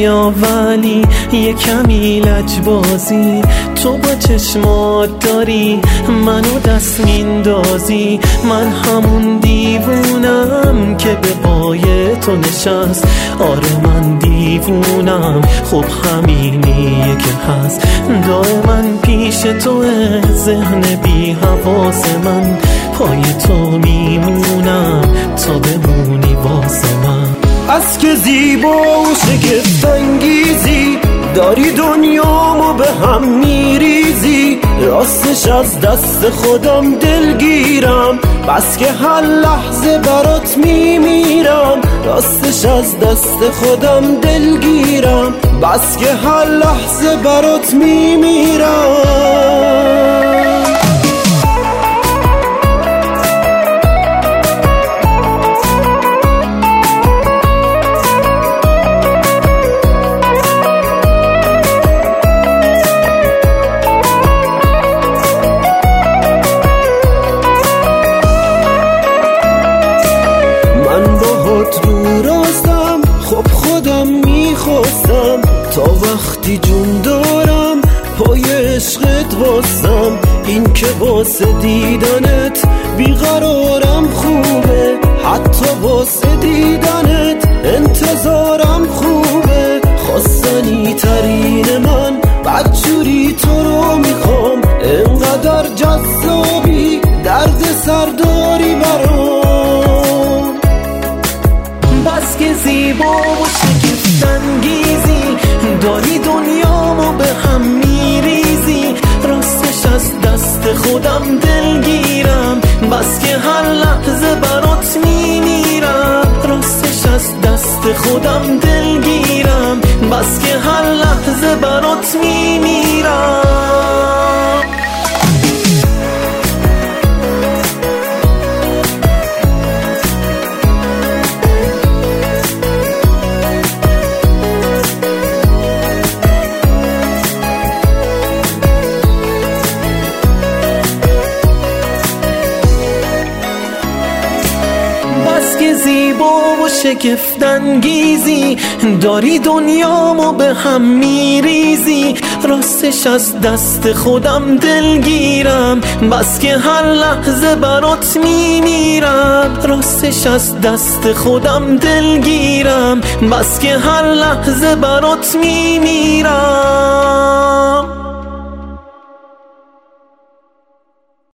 بیا ولی یه کمی لجبازی، تو با چشمات داری منو دست میندازی. من همون دیوونم که به پای تو نشست، آره من دیوونم، خب همینیه که هست. دائما پیش توه ذهن بی حواس من، پای تو میمونم تا بمونی واسه من. از که زیبا و شگفت‌انگیزی، داری دنیامو به هم میریزی. راستش از دست خودم دلگیرم، بس که هر لحظه برات میمیرم. راستش از دست خودم دلگیرم، بس که هر لحظه برات میمیرم. رو راستم، خب خودم میخواستم، تا وقتی جون دارم پای عشقت واسم. این که واسه دیدنت بیقرارم خوبه، حتی واسه دیدنت انتظارم خوبه. خواستنی ترین من بدجوری تو رو میخوام، انقدر جذابی درد سرداری برام. بس که زیبا و شگفت‌انگیزی، داری دنیامو به هم میریزی. راستش از دست خودم دلگیرم، بس که هر لحظه برات میمیرم. راستش از دست خودم دلگیرم، بس که هر لحظه برات میمیرم. که زیبا و شگفت‌انگیزی، داری دنیامو به هم میریزی. راستش از دست خودم دلگیرم، بس که هر لحظه برات میمیرم. راستش از دست خودم دلگیرم، بس که هر لحظه برات میمیرم.